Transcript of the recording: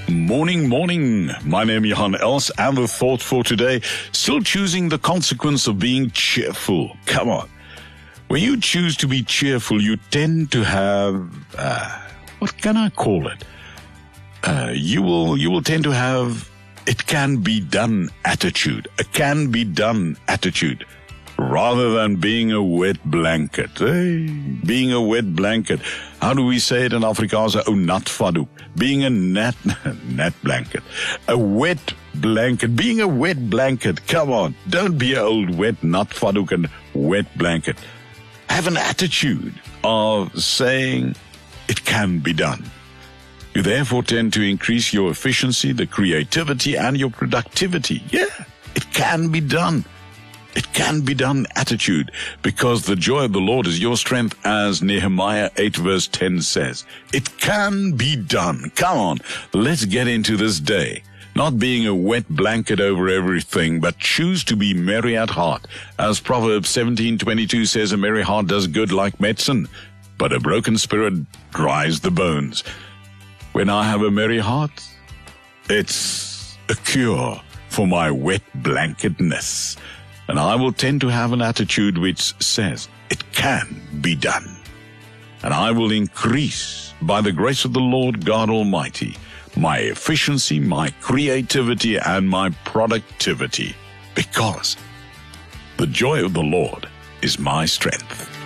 Morning. My name is Johan Els, and the thought for today, still choosing the consequence of being cheerful. Come on. When you choose to be cheerful, you tend to have, what can I call it? You will tend to have it can be done attitude, a can be done attitude, rather than being a wet blanket. Being a wet blanket. How do we say it in Afrikaans? Natvaduk. Being a net blanket. A wet blanket. Being a wet blanket. Come on. Don't be an old wet natvaduk and wet blanket. Have an attitude of saying it can be done. You therefore tend to increase your efficiency, the creativity, and your productivity. Yeah, it can be done. It can be done attitude, because the joy of the Lord is your strength, as Nehemiah 8 verse 10 says. It can be done. Come on, let's get into this day. Not being a wet blanket over everything, but choose to be merry at heart. As Proverbs 17:22 says, a merry heart does good like medicine, but a broken spirit dries the bones. When I have a merry heart, it's a cure for my wet blanketness. And I will tend to have an attitude which says, it can be done. And I will increase, by the grace of the Lord God Almighty, my efficiency, my creativity, and my productivity, because the joy of the Lord is my strength.